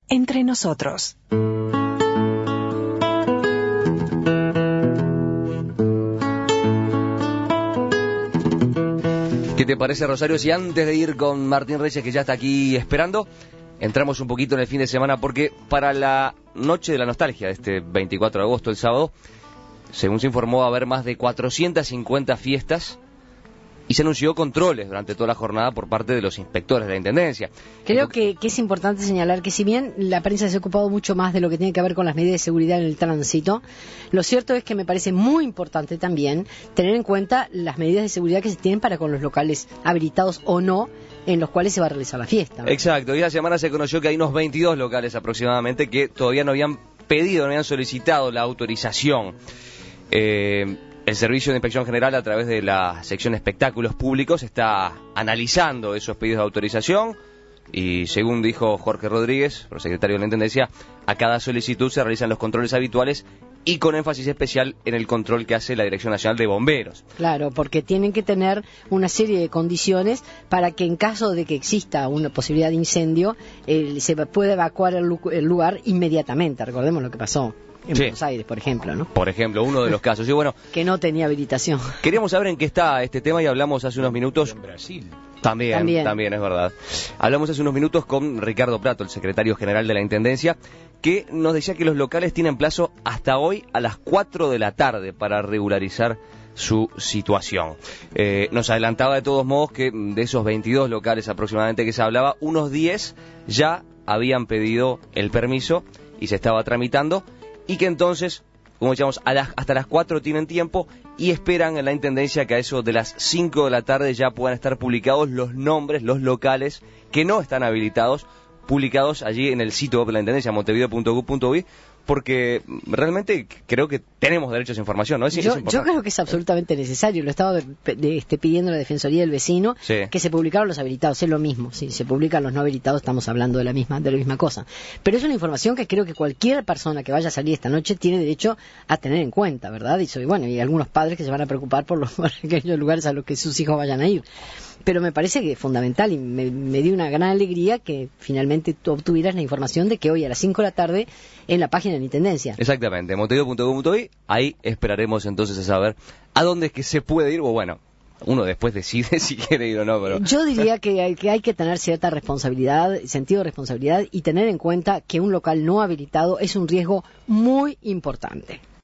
Entre nosotros. ¿Qué te parece, Rosario, si antes de ir con Martín Reyes, que ya está aquí esperando, entramos un poquito en el fin de semana? Porque para la noche de la nostalgia de este 24 de agosto, el sábado, según se informó, va a haber más de 450 fiestas y se anunció controles durante toda la jornada por parte de los inspectores de la Intendencia. Creo que es importante señalar que si bien la prensa se ha ocupado mucho más de lo que tiene que ver con las medidas de seguridad en el tránsito, lo cierto es que me parece muy importante también tener en cuenta las medidas de seguridad que se tienen para con los locales habilitados o no en los cuales se va a realizar la fiesta, ¿no? Exacto, y la semana se conoció que hay unos 22 locales aproximadamente que todavía no habían pedido, no habían solicitado la autorización. El Servicio de Inspección General, a través de la sección Espectáculos Públicos, está analizando esos pedidos de autorización y, según dijo Jorge Rodríguez, secretario de la Intendencia, a cada solicitud se realizan los controles habituales y con énfasis especial en el control que hace la Dirección Nacional de Bomberos. Claro, porque tienen que tener una serie de condiciones para que en caso de que exista una posibilidad de incendio, se pueda evacuar el lugar inmediatamente. Recordemos lo que pasó en Buenos Aires, por ejemplo, ¿no? Por ejemplo, uno de los casos. Y bueno, que no tenía habilitación. Queríamos saber en qué está este tema y hablamos hace unos minutos. En Brasil. También es verdad. Hablamos hace unos minutos con Ricardo Prato, el secretario general de la Intendencia, que nos decía que los locales tienen plazo hasta hoy a las 4 de la tarde para regularizar su situación. Nos adelantaba de todos modos que de esos 22 locales aproximadamente que se hablaba, unos 10 ya habían pedido el permiso y se estaba tramitando, y que entonces, como decíamos, hasta las 4 tienen tiempo y esperan en la Intendencia que a eso de las 5 de la tarde ya puedan estar publicados los nombres, los locales que no están habilitados, publicados allí en el sitio web de la Intendencia, montevideo.gov.uy, porque realmente creo que tenemos derecho a esa información, ¿no? Yo creo que es absolutamente necesario. Lo estaba pidiendo la Defensoría del Vecino, que se publicaron los habilitados. Es lo mismo. Si se publican los no habilitados, estamos hablando de la misma cosa. Pero es una información que creo que cualquier persona que vaya a salir esta noche tiene derecho a tener en cuenta, ¿verdad? Y algunos padres que se van a preocupar por aquellos lugares a los que sus hijos vayan a ir. Pero me parece que es fundamental y me dio una gran alegría que finalmente tú obtuvieras la información de que hoy a las 5 de la tarde en la página de la Intendencia. Exactamente, montevideo.gov.uy, ahí esperaremos entonces a saber a dónde es que se puede ir, o bueno, uno después decide si quiere ir o no, pero... Yo diría que hay que tener cierta responsabilidad, sentido de responsabilidad, y tener en cuenta que un local no habilitado es un riesgo muy importante.